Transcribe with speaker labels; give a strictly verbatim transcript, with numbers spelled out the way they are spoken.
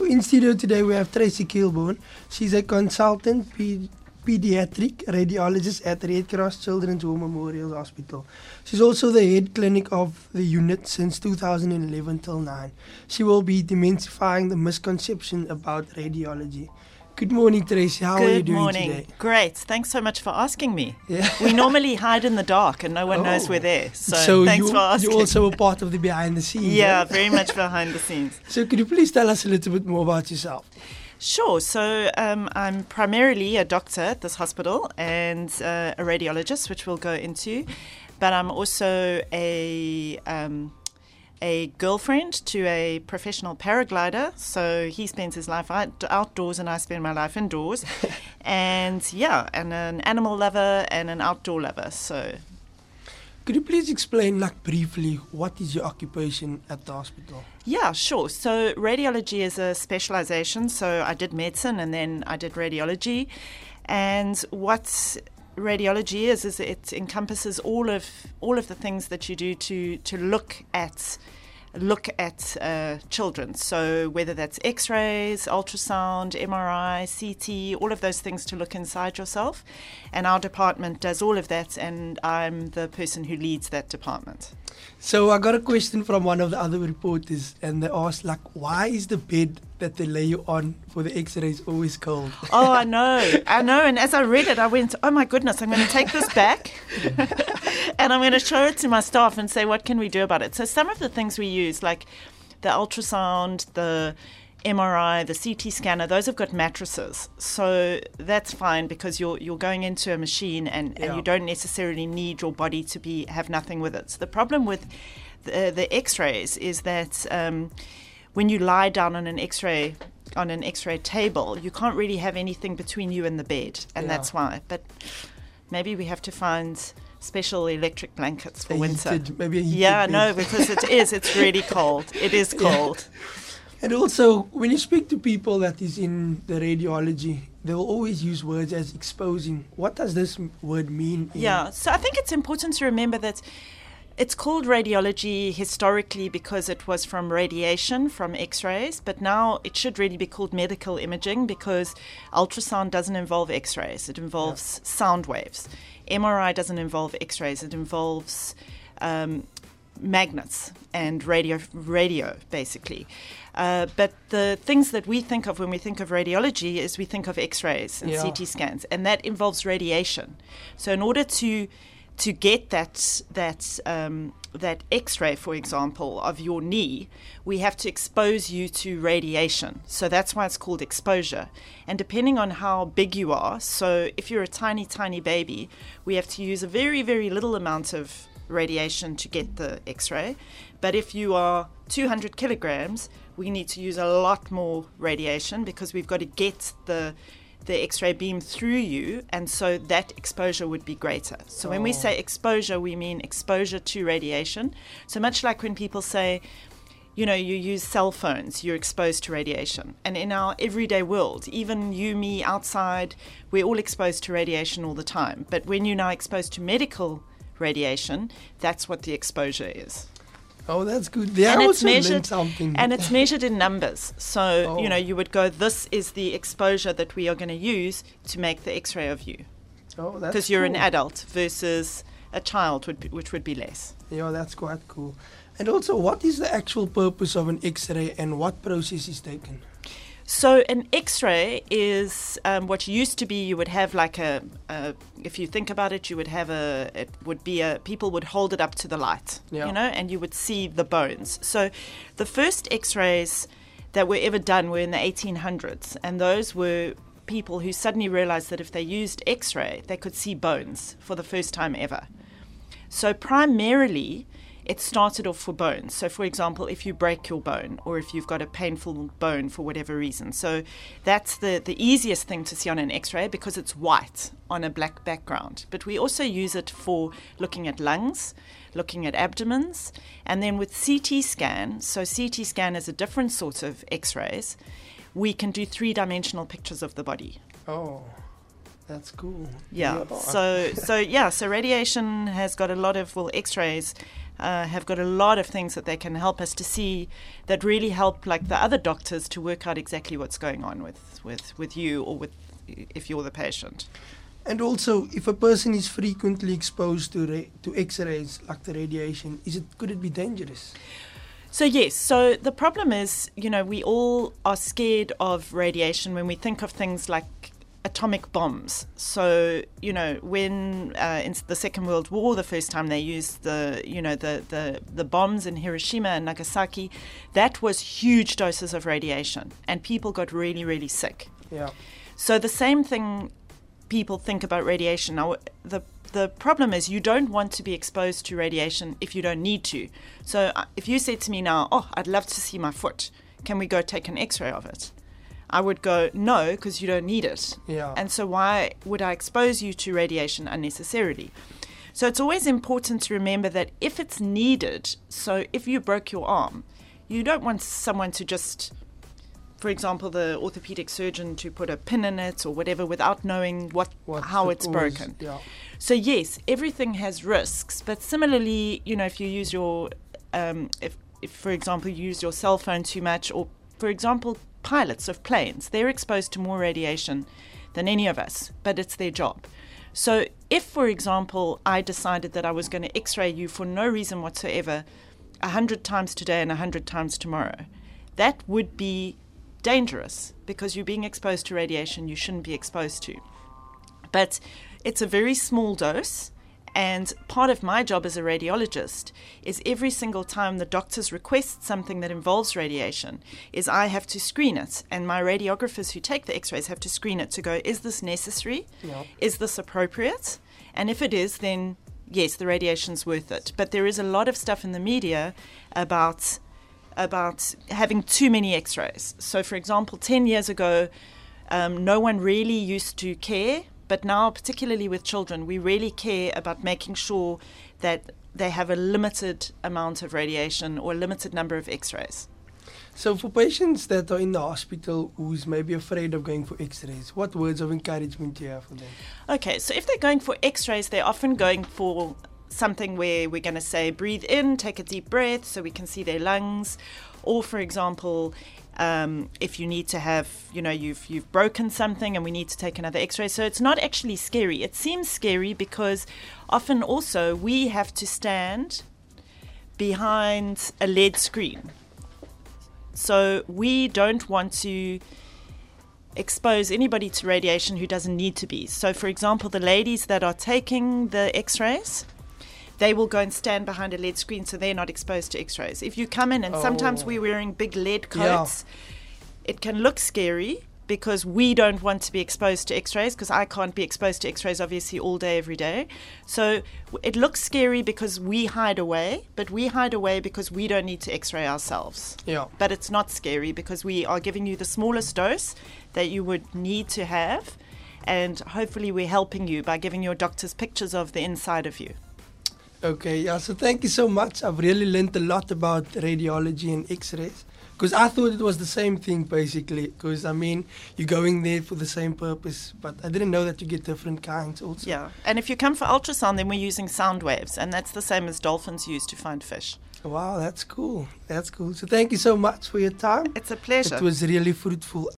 Speaker 1: in studio today we have Tracy Kilborn. She's a consultant pe- pediatric radiologist at Red Cross Children's War Memorial Hospital. She's also the head clinic of the unit since two thousand eleven till nine. She will be demystifying the misconception about radiology. Good morning, Tracy. How
Speaker 2: Good
Speaker 1: are you doing
Speaker 2: morning.
Speaker 1: today?
Speaker 2: Great. Thanks so much for asking me.
Speaker 1: Yeah.
Speaker 2: We normally hide in the dark and no one
Speaker 1: Oh.
Speaker 2: knows we're there. So,
Speaker 1: So
Speaker 2: thanks
Speaker 1: you,
Speaker 2: for asking.
Speaker 1: you're also a part of the behind the scenes.
Speaker 2: yeah,
Speaker 1: eh?
Speaker 2: very much behind the scenes.
Speaker 1: So could you please tell us a little bit more about yourself?
Speaker 2: Sure. So um, I'm primarily a doctor at this hospital and uh, a radiologist, which we'll go into. But I'm also a um, a girlfriend to a professional paraglider. So he spends his life out, outdoors and I spend my life indoors. and yeah, and an animal lover and an outdoor lover. So
Speaker 1: Could you please explain, like briefly, what is your occupation at the hospital?
Speaker 2: yeah, sure. So radiology is a specialization. So I did medicine and then I did radiology. And what radiology is is it encompasses all of all of the things that you do to to look at look at uh, children. So whether that's X-rays, ultrasound, M R I, C T, all of those things to look inside yourself. And our department does all of that, and I'm the person who leads that department.
Speaker 1: So I got a question from one of the other reporters, and they asked, like, why is the bed that they lay you on for the X-rays always cold?
Speaker 2: Oh, I know, I know. And as I read it, I went, oh my goodness, I'm going to take this back and I'm going to show it to my staff and say, what can we do about it? So some of the things we use, like the ultrasound, the M R I, the C T scanner, those have got mattresses. So that's fine because you're you're going into a machine and, and
Speaker 1: Yeah.
Speaker 2: you don't necessarily need your body to be have nothing with it. So the problem with the, the X-rays is that um, when you lie down on an X-ray on an X-ray table, you can't really have anything between you and the bed, and
Speaker 1: Yeah.
Speaker 2: that's why. But maybe we have to find special electric blankets for
Speaker 1: A
Speaker 2: winter.
Speaker 1: heated- maybe a heated
Speaker 2: yeah,
Speaker 1: bed.
Speaker 2: no, because it is. It's really cold. It is
Speaker 1: Yeah.
Speaker 2: cold.
Speaker 1: And also, when you speak to people that is in the radiology, they will always use words as exposing. What does this m- word mean? in-
Speaker 2: Yeah, so I think it's important to remember that it's called radiology historically because it was from radiation, from X-rays, but now it should really be called medical imaging because ultrasound doesn't involve X-rays, it involves sound waves. M R I doesn't involve X-rays, it involves um, magnets and radio, radio basically. Uh, but the things that we think of when we think of radiology is we think of X-rays and
Speaker 1: Yeah.
Speaker 2: C T scans, and that involves radiation. So in order to to get that that um, that X-ray, for example, of your knee, we have to expose you to radiation. So that's why it's called exposure. And depending on how big you are, so if you're a tiny, tiny baby, we have to use a very, very little amount of radiation to get the X-ray. But if you are two hundred kilograms, we need to use a lot more radiation because we've got to get the the X-ray beam through you, and so that exposure would be greater. So when we
Speaker 1: Oh.
Speaker 2: say exposure, we mean exposure to radiation. So much like when people say, you know, you use cell phones, you're exposed to radiation. And in our everyday world, even you, me, outside, we're all exposed to radiation all the time. But when you're now exposed to medical radiation, that's what the exposure is.
Speaker 1: Oh, that's good. They
Speaker 2: And it's
Speaker 1: also learned
Speaker 2: measured-
Speaker 1: something.
Speaker 2: And it's measured in numbers. So,
Speaker 1: Oh.
Speaker 2: you know, you would go, this is the exposure that we are going to use to make the X-ray of you.
Speaker 1: oh, that's
Speaker 2: Because you're an
Speaker 1: cool.
Speaker 2: adult versus a child, would be, which would be less.
Speaker 1: Yeah, that's quite cool. And also, what is the actual purpose of an X-ray and what process is taken?
Speaker 2: So an X-ray is um, what used to be. You would have like a, a, if you think about it, you would have a. It would be a. People would hold it up to the light,
Speaker 1: Yeah.
Speaker 2: you know, and you would see the bones. So, the first X-rays that were ever done were in the eighteen hundreds, and those were people who suddenly realized that if they used X-ray, they could see bones for the first time ever. So primarily, it started off for bones. So, for example, if you break your bone or if you've got a painful bone for whatever reason. So that's the, the easiest thing to see on an X-ray because it's white on a black background. But we also use it for looking at lungs, looking at abdomens. And then with C T scan, so C T scan is a different sort of X-rays, we can do three-dimensional pictures of the body.
Speaker 1: Oh, that's cool.
Speaker 2: Yeah.
Speaker 1: Yeah.
Speaker 2: So so yeah. So radiation has got a lot of well X-rays uh, have got a lot of things that they can help us to see that really help, like the other doctors, to work out exactly what's going on with, with, with you or with if you're the patient.
Speaker 1: And also, if a person is frequently exposed to ra- to X-rays, like the radiation, is it could it be dangerous?
Speaker 2: So yes, so the problem is, you know, we all are scared of radiation when we think of things like atomic bombs. So, you know, when uh, in the Second World War, the first time they used the, you know, the, the, the bombs in Hiroshima and Nagasaki, that was huge doses of radiation, and people got really, really sick.
Speaker 1: Yeah.
Speaker 2: So the same thing people think about radiation. Now, the the problem is you don't want to be exposed to radiation if you don't need to. So uh, if you said to me now, oh, I'd love to see my foot, can we go take an X-ray of it? I would go, no, because you don't need it.
Speaker 1: Yeah.
Speaker 2: And so why would I expose you to radiation unnecessarily? So it's always important to remember that if it's needed, so if you broke your arm, you don't want someone to just, for example, the orthopedic surgeon to put a pin in it or whatever without knowing what,
Speaker 1: What's
Speaker 2: how
Speaker 1: the
Speaker 2: it's
Speaker 1: cause?
Speaker 2: broken.
Speaker 1: Yeah.
Speaker 2: So yes, everything has risks, but similarly, you know, if you use your, um, if, if for example, you use your cell phone too much, or for example, pilots of planes, they're exposed to more radiation than any of us, but it's their job. So if, for example, I decided that I was going to X-ray you for no reason whatsoever, a hundred times today and a hundred times tomorrow, that would be dangerous because you're being exposed to radiation you shouldn't be exposed to. But it's a very small dose, and part of my job as a radiologist is every single time the doctors request something that involves radiation is I have to screen it, and my radiographers who take the X-rays have to screen it to go, is this necessary?
Speaker 1: Yeah.
Speaker 2: Is this appropriate? And if it is, then yes, the radiation's worth it. But there is a lot of stuff in the media about about having too many X-rays. So, for example, ten years ago, um, no one really used to care, but now, particularly with children, we really care about making sure that they have a limited amount of radiation or a limited number of X-rays.
Speaker 1: So for patients that are in the hospital who's maybe afraid of going for X-rays, what words of encouragement do you have for them?
Speaker 2: Okay, so if they're going for X-rays, they're often going for something where we're going to say, breathe in, take a deep breath so we can see their lungs. Or, for example, um, if you need to have, you know, you've you've broken something and we need to take another X-ray. So it's not actually scary. It seems scary because often also we have to stand behind a L E D screen. So we don't want to expose anybody to radiation who doesn't need to be. So, for example, the ladies that are taking the X-rays, they will go and stand behind a L E D screen so they're not exposed to X-rays. If you come in and
Speaker 1: Oh.
Speaker 2: sometimes we're wearing big L E D
Speaker 1: Yeah.
Speaker 2: coats, it can look scary because we don't want to be exposed to X-rays, because I can't be exposed to X-rays obviously all day, every day. So w- it looks scary because we hide away, but we hide away because we don't need to X-ray ourselves.
Speaker 1: Yeah.
Speaker 2: But it's not scary because we are giving you the smallest dose that you would need to have, and hopefully we're helping you by giving your doctors pictures of the inside of you.
Speaker 1: Okay, yeah, so thank you so much. I've really learned a lot about radiology and X-rays. Because I thought it was the same thing, basically. Because, I mean, you're going there for the same purpose. But I didn't know that you get different kinds also.
Speaker 2: Yeah, and if you come for ultrasound, then we're using sound waves, and that's the same as dolphins use to find fish.
Speaker 1: Wow, that's cool. That's cool. So thank you so much for your time.
Speaker 2: It's a pleasure.
Speaker 1: It was really fruitful.